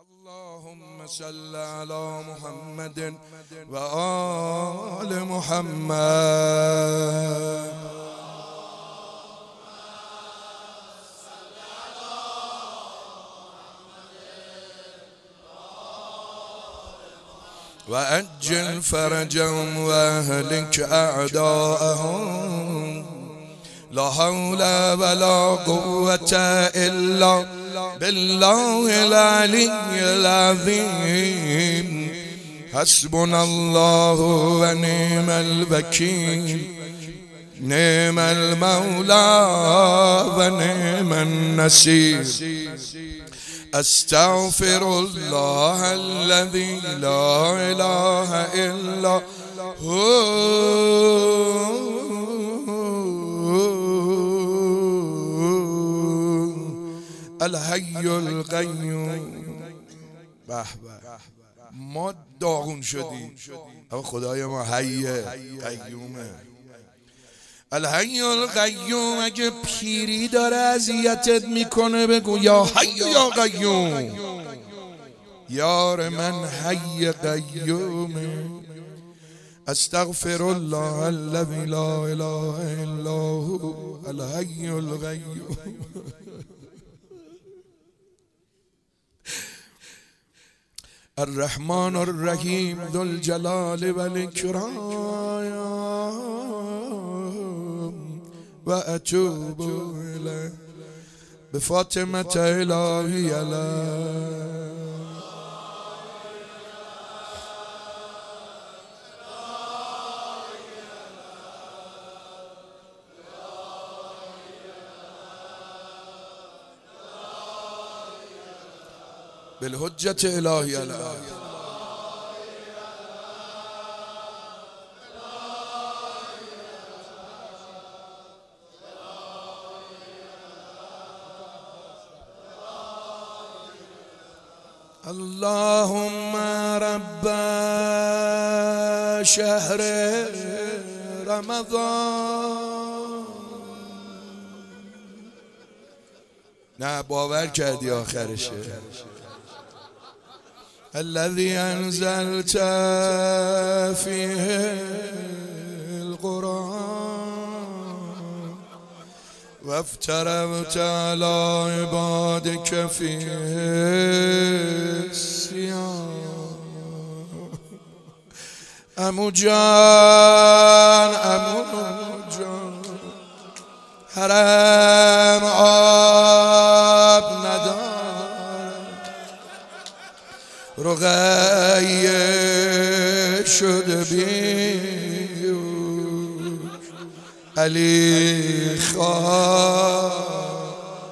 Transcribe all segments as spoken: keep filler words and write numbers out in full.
اللهم صل على محمد وآل محمد. وأجل فرجهم وأهلك أعداءهم. لا حول ولا قوة إلا بالله العلي العظيم. حسبنا الله ونعم الوكيل، نعم المولى ونعم النصير. أستغفر الله الذي لا إله إلا هو الحي القیوم. به به ما داغون شدیم اما خدای ما حی قیومه. الحی القیوم. اگه پیری داره اذیتت میکنه بگو یا حی یا قیوم. یار من حی قیومه. استغفر الله الذی لا اله الا هو الحی القیوم. الرحمن الرحیم ذو الجلال والإكرام و اتوب الیه بفاطمة الهی علیه. بالحجة الهی علیه. اللهم رب شهر رمضان. نه باور کردی آخرشه. الذي أنزلت فيه القرآن وافترضت على عبادك فيه الصيام. عمو جان عمو جان حرم آب ندار. رقیه شده بیوش علی خواه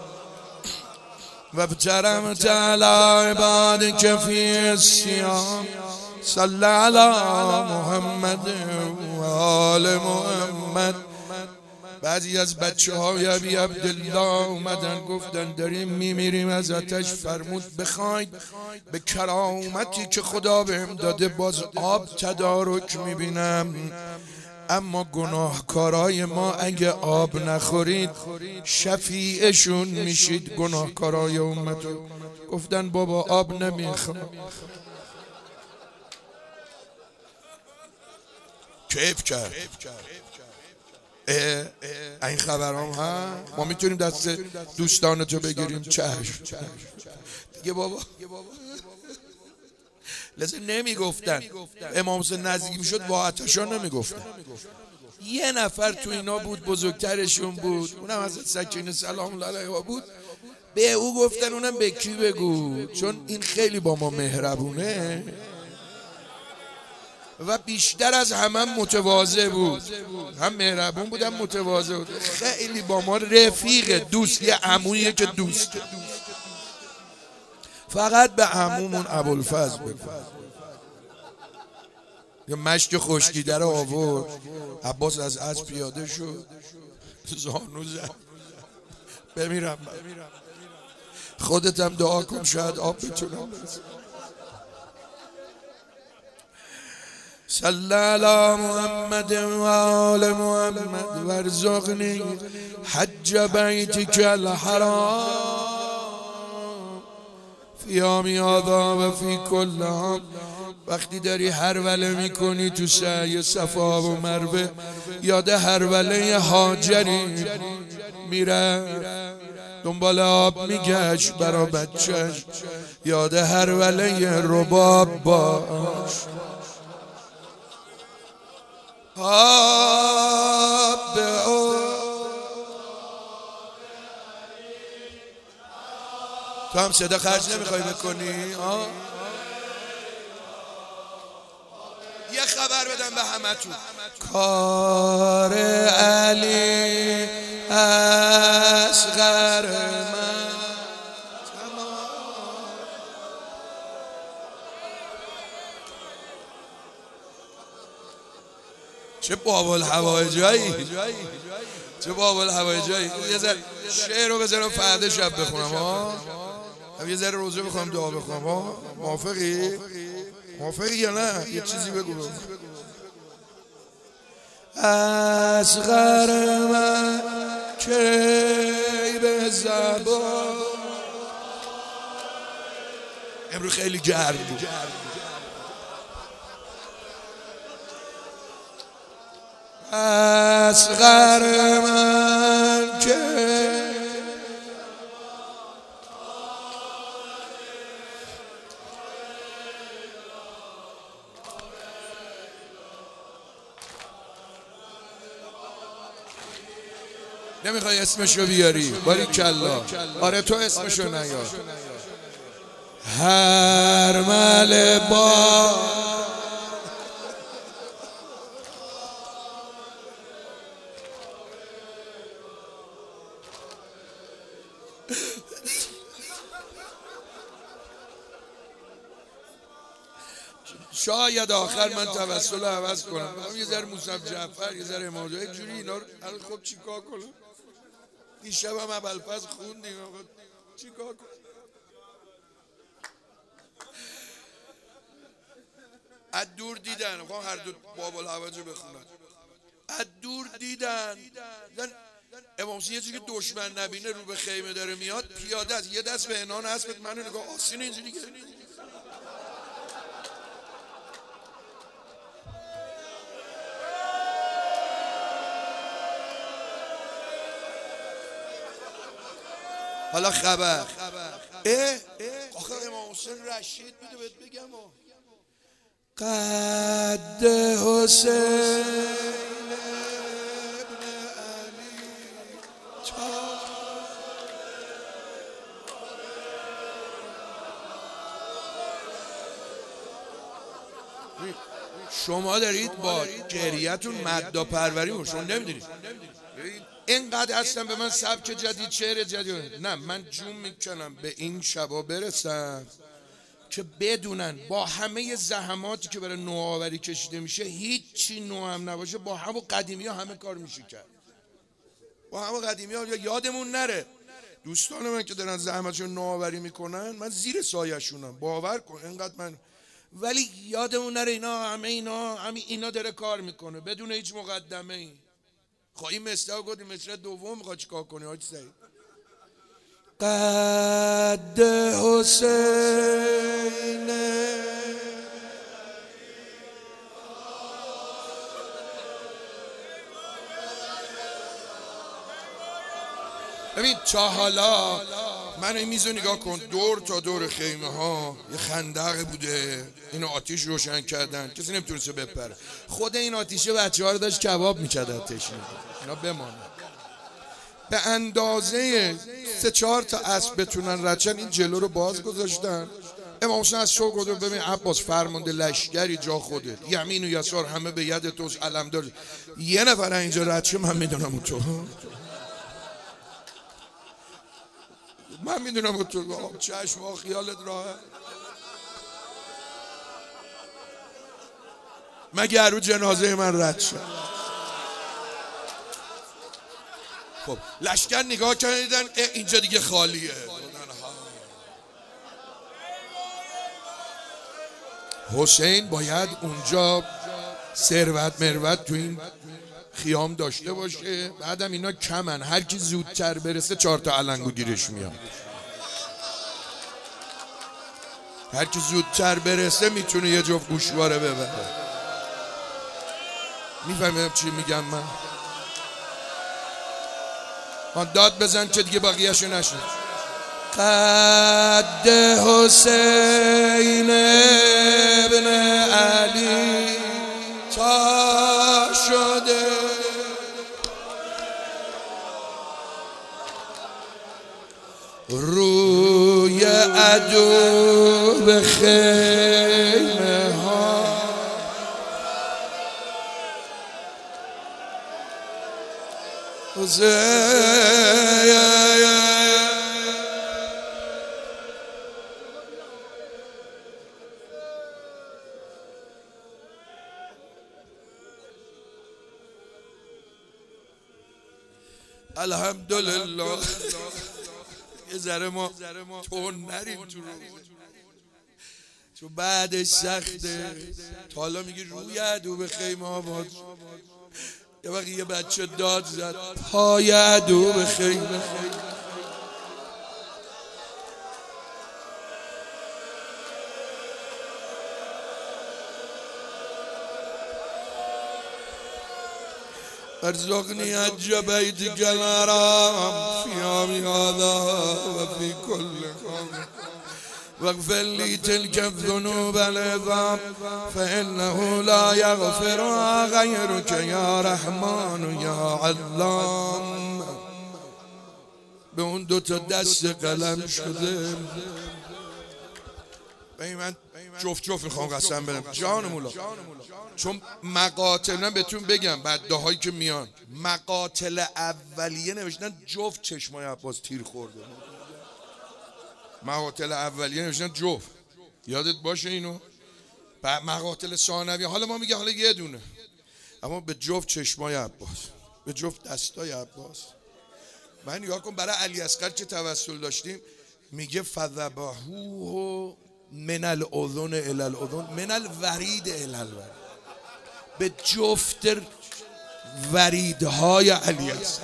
و ابترمت علی عبادك فی الصیام. صل علی محمد و آل محمد. بعضی از بچه های ابی عبدالله اومدن گفتن داریم میمیریم ازتش فرمود بخواید به کرامتی که خدا بهم داده باز آب تدارک میبینم، اما گناهکارای ما اگه آب نخورید شفیعشون میشید گناهکارای امتو. گفتن بابا آب نمیخوام. کیف کرد. اه این خبرام ها ما میتونیم دست دوستانتو بگیریم. چشم دیگه بابا. لذا نمیگفتن امام حسین نزدیک میشد با آتشان نمیگفتن. یه نفر تو اینا بود بزرگترشون بود، اونم حضرت سکینه سلام الله علیها بود. به او گفتن اونم به کی بگو چون این خیلی با ما مهربونه و بیشتر از همه هم متواضع بود. هم مهربون بود هم متواضع بود. خیلی با ما رفیق دوست. یه عمویه که دوست. فقط به عمومون ابوالفضل بگو. یه مشک خشکیده رو آورد. عباس از اسب پیاده شد زانو زد بمیرم. خودت هم دعا کن شاید آب بتونم. صل علی محمد و آل محمد وارزقنی حج بیتک الحرام فیامی آدا و فی کل هم. وقتی داری هروله میکنی تو سعی صفا و مروه، یاد هروله هاجری میره دنبال آب میگشت برا بچهش، یاد هروله رباب باش. آب به آب. تو هم صدا خرج نمیخوای بکنی؟ آه؟ یه خبر بدم به همه تو. کار علی اصغر من چه باب الهوایجایی، چه باب الهوایجایی. یه ذره شعر رو بذارم فردا شب بخونم ها. یه ذره روزه بخونم دعا بخونم ها. موافقی؟ موافقی یا نه؟ یه چیزی بگو. اصغر من کی به زبان. امروز خیلی گرم بود. اصغر من که نمیخوای اسمشو بیاری؟ باریکلا. آره تو اسمشو نیار. هر مل با شاید آخر من توسل رو عوض کنم. یه ذره موسی جعفر، یه ذره امام جعفر، یک جوری اینا رو خب چیکار کنم؟ دیشب هم ابوالفضل خوندیم، چیکار کنم؟ از دور دیدن، خب هر دو باب الهوایج رو بخونن. از دور دیدن امام حسین یه چیزی که دشمن نبینه رو به خیمه داره میاد، پیاده است، یه دست به عنان اسبت منو نگاه آسین اینجوری که حالا خبر. اه آخه امام حسین رشید بوده بهت بگم. قد حسین ابن علی شما دارید با گریه‌تون مدح پروری رو شما نمیدونید. اینقدر اصلا به من سبک جدید، شعر جدید، نه من جون میکنم به این شبا برسم که بدونن با همه زحماتی که برای نوآوری کشیده میشه هیچی نو هم نباشه، با همون قدیمی ها همه کار میشه کرد. با همون قدیمی ها یادمون نره. دوستان من که دارن زحمتشون نوآوری میکنن من زیر سایه‌شونم، باور کن اینقدر من، ولی یادمون نره اینا همه اینا همین اینا داره کار میکنه بدون هیچ مقدمه ای. خب این مصرع گفت، این مصرع دوم میخواد چیکار کنی حاج سعید؟ قد حسین ببین تا حالا من این میزو نگاه کن، دور تا دور خیمه ها یه خندق بوده، اینو آتیش روشن کردن، کسی نمیتونسته بپره. خود این آتیشه بچه ها رو داشت کباب میکرد آتیش، اینا بمانه. به اندازه سه چهار تا اسب بتونن رچن این جلو رو باز گذاشتن. امام حسین از شوق گفت ببین عباس فرمانده لشکری جا خودت، یمین و یسار همه به ید توست، علم دار، یه نفر اینجا رچه من میدونم تو، من میدونم تو چشم و خیالت راحت. مگه رو جنازه من رد شد؟ خب لشکر نگاه کردن اینجا دیگه خالیه. حسین باید اونجا ثروت مروت تو این خیام داشته باشه، بعدم اینا کمن، هر کی زودتر برسه چهار تا علنگو گیرش میاد. هر کی زودتر برسه میتونه یه جفت گوشواره ببره. میفهمیم چی میگم من؟ آن داد بزن که دیگه باقیه‌شو نشد. قد حسین ابن علی تا شده روی عدو به خیمه ها الحمدلله یه ذره ما تون نریم تو رو، چون بعدش سخته. تا حالا میگی روی عدو به خیمه آباد، یه وقتی یه بچه داد زد پای عدو به خیمه. ارزقني عجب بيتك الحرام في يوم هذا وفي كل يوم واغفر لي تلك الذنوب العظام فإنه لا يغفرها غيرك يا رحمن يا علام. به اون دو تا دست قلم شده. من جفت جفت میخوام قسم بدم جان مولا، چون مقاتل بهتون بگم بعد هایی که میان مقاتل اولیه نوشتن جفت چشمای عباس تیر خورده. مقاتل اولیه نوشتن جفت، یادت باشه اینو. بعد مقاتل ثانویه حالا ما میگه حالا یه دونه، اما به جفت چشمای عباس، به جفت دستای عباس. من نگاه کن برای علی اصغر که توسل داشتیم میگه فذبحوه من الاذن الی الاذن من الورید الی الورید، به جفت وریدهای علی اصغر.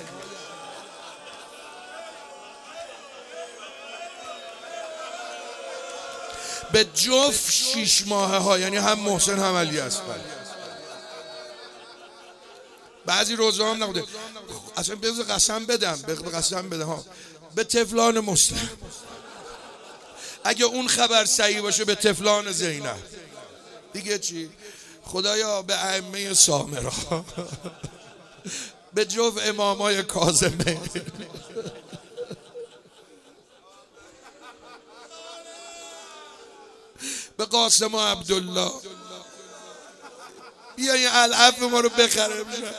به جفت شیش ماهه ها، یعنی هم محسن هم علی اصغر. بعضی روزا هم نبوده اصلا. بذار قسم بدم، به قسم بدم ها، به طفلان مسلم. اگه اون خبر صحیح باشه به طفلان زینب. دیگه چی؟ خدایا به ائمه سامرا، به جفت امامای کاظمه، به قاسم و عبدالله، بیا این علف ما رو بخره امشب،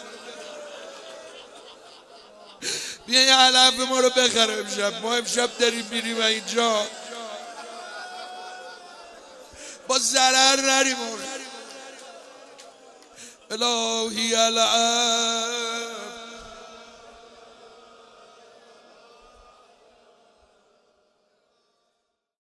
بیا این علف ما رو بخره امشب. ما امشب داریم میریم اینجا با ضرر نریم. الهی الان